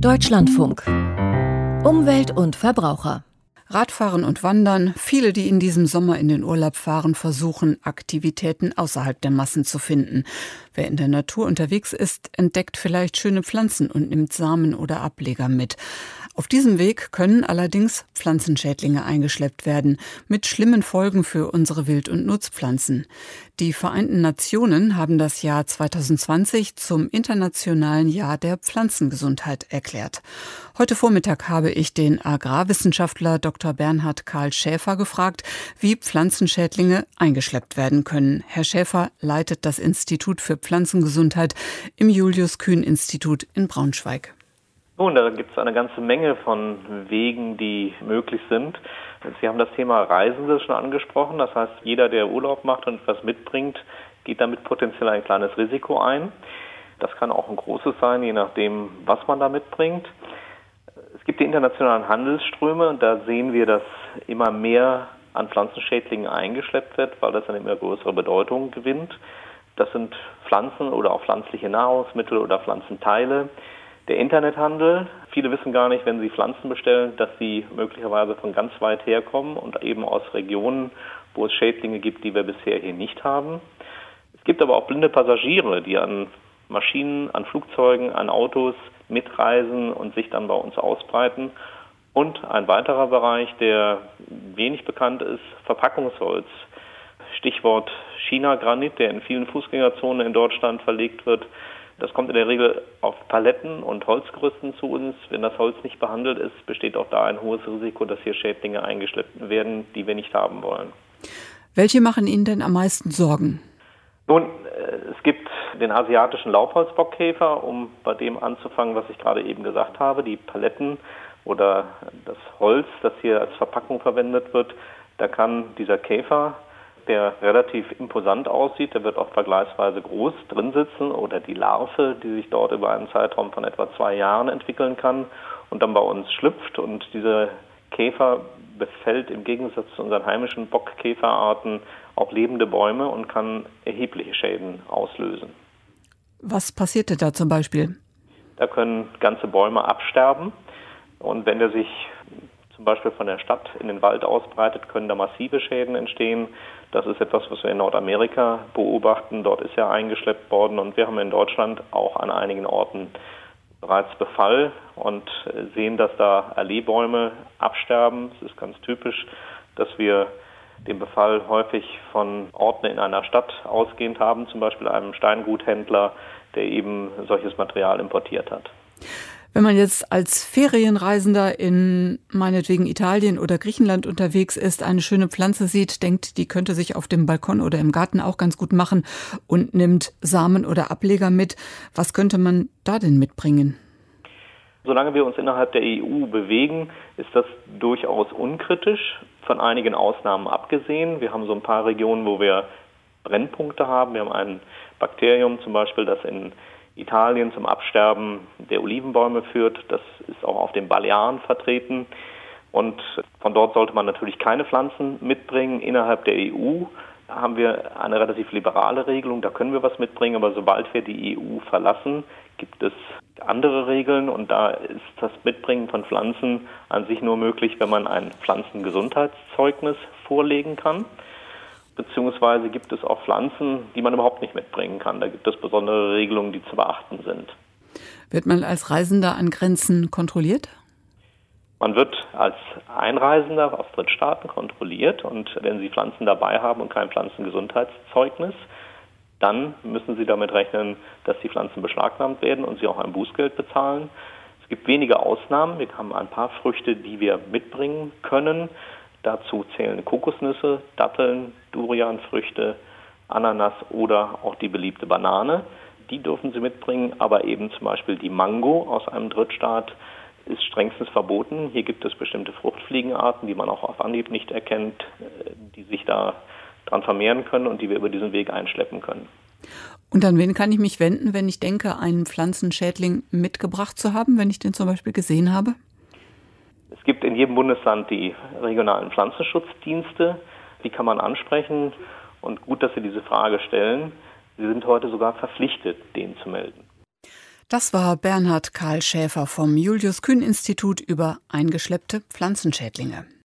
Deutschlandfunk. Umwelt und Verbraucher. Radfahren und Wandern. Viele, die in diesem Sommer in den Urlaub fahren, versuchen, Aktivitäten außerhalb der Massen zu finden. Wer in der Natur unterwegs ist, entdeckt vielleicht schöne Pflanzen und nimmt Samen oder Ableger mit. Auf diesem Weg können allerdings Pflanzenschädlinge eingeschleppt werden, mit schlimmen Folgen für unsere Wild- und Nutzpflanzen. Die Vereinten Nationen haben das Jahr 2020 zum Internationalen Jahr der Pflanzengesundheit erklärt. Heute Vormittag habe ich den Agrarwissenschaftler Dr. Bernhard Karl Schäfer gefragt, wie Pflanzenschädlinge eingeschleppt werden können. Herr Schäfer leitet das Institut für Pflanzengesundheit im Julius-Kühn-Institut in Braunschweig. Nun, da gibt es eine ganze Menge von Wegen, die möglich sind. Sie haben das Thema Reisende schon angesprochen. Das heißt, jeder, der Urlaub macht und etwas mitbringt, geht damit potenziell ein kleines Risiko ein. Das kann auch ein großes sein, je nachdem, was man da mitbringt. Es gibt die internationalen Handelsströme und da sehen wir, dass immer mehr an Pflanzenschädlingen eingeschleppt wird, weil das eine immer größere Bedeutung gewinnt. Das sind Pflanzen oder auch pflanzliche Nahrungsmittel oder Pflanzenteile. Der Internethandel, viele wissen gar nicht, wenn sie Pflanzen bestellen, dass sie möglicherweise von ganz weit herkommen und eben aus Regionen, wo es Schädlinge gibt, die wir bisher hier nicht haben. Es gibt aber auch blinde Passagiere, die an Maschinen, an Flugzeugen, an Autos mitreisen und sich dann bei uns ausbreiten. Und ein weiterer Bereich, der wenig bekannt ist, Verpackungsholz. Stichwort China-Granit, der in vielen Fußgängerzonen in Deutschland verlegt wird. Das kommt in der Regel auf Paletten und Holzgerüsten zu uns. Wenn das Holz nicht behandelt ist, besteht auch da ein hohes Risiko, dass hier Schädlinge eingeschleppt werden, die wir nicht haben wollen. Welche machen Ihnen denn am meisten Sorgen? Nun, es gibt den asiatischen Laubholzbockkäfer, um bei dem anzufangen, was ich gerade eben gesagt habe, die Paletten oder das Holz, das hier als Verpackung verwendet wird. Da kann dieser Käfer, der relativ imposant aussieht, der wird auch vergleichsweise groß drin sitzen, oder die Larve, die sich dort über einen Zeitraum von etwa 2 Jahren entwickeln kann und dann bei uns schlüpft. Und dieser Käfer befällt im Gegensatz zu unseren heimischen Bockkäferarten auch lebende Bäume und kann erhebliche Schäden auslösen. Was passierte da zum Beispiel? Da können ganze Bäume absterben, und wenn der sich zum Beispiel von der Stadt in den Wald ausbreitet, können da massive Schäden entstehen. Das ist etwas, was wir in Nordamerika beobachten. Dort ist ja eingeschleppt worden, und wir haben in Deutschland auch an einigen Orten bereits Befall und sehen, dass da Alleebäume absterben. Es ist ganz typisch, dass wir den Befall häufig von Orten in einer Stadt ausgehend haben, zum Beispiel einem Steinguthändler, der eben solches Material importiert hat. Wenn man jetzt als Ferienreisender in meinetwegen Italien oder Griechenland unterwegs ist, eine schöne Pflanze sieht, denkt, die könnte sich auf dem Balkon oder im Garten auch ganz gut machen und nimmt Samen oder Ableger mit, was könnte man da denn mitbringen? Solange wir uns innerhalb der EU bewegen, ist das durchaus unkritisch, von einigen Ausnahmen abgesehen. Wir haben so ein paar Regionen, wo wir Brennpunkte haben. Wir haben ein Bakterium zum Beispiel, das in Italien zum Absterben der Olivenbäume führt. Das ist auch auf den Balearen vertreten. Und von dort sollte man natürlich keine Pflanzen mitbringen. Innerhalb der EU haben wir eine relativ liberale Regelung. Da können wir was mitbringen. Aber sobald wir die EU verlassen, gibt es andere Regeln. Und da ist das Mitbringen von Pflanzen an sich nur möglich, wenn man ein Pflanzengesundheitszeugnis vorlegen kann. Beziehungsweise gibt es auch Pflanzen, die man überhaupt nicht mitbringen kann. Da gibt es besondere Regelungen, die zu beachten sind. Wird man als Reisender an Grenzen kontrolliert? Man wird als Einreisender aus Drittstaaten kontrolliert, und wenn Sie Pflanzen dabei haben und kein Pflanzengesundheitszeugnis, dann müssen Sie damit rechnen, dass die Pflanzen beschlagnahmt werden und Sie auch ein Bußgeld bezahlen. Es gibt wenige Ausnahmen. Wir haben ein paar Früchte, die wir mitbringen können. Dazu zählen Kokosnüsse, Datteln, Durianfrüchte, Ananas oder auch die beliebte Banane. Die dürfen Sie mitbringen, aber eben zum Beispiel die Mango aus einem Drittstaat ist strengstens verboten. Hier gibt es bestimmte Fruchtfliegenarten, die man auch auf Anhieb nicht erkennt, die sich da dran vermehren können und die wir über diesen Weg einschleppen können. Und an wen kann ich mich wenden, wenn ich denke, einen Pflanzenschädling mitgebracht zu haben, wenn ich den zum Beispiel gesehen habe? Es gibt in jedem Bundesland die regionalen Pflanzenschutzdienste. Die kann man ansprechen. Und gut, dass Sie diese Frage stellen. Sie sind heute sogar verpflichtet, den zu melden. Das war Bernhard Karl Schäfer vom Julius-Kühn-Institut über eingeschleppte Pflanzenschädlinge.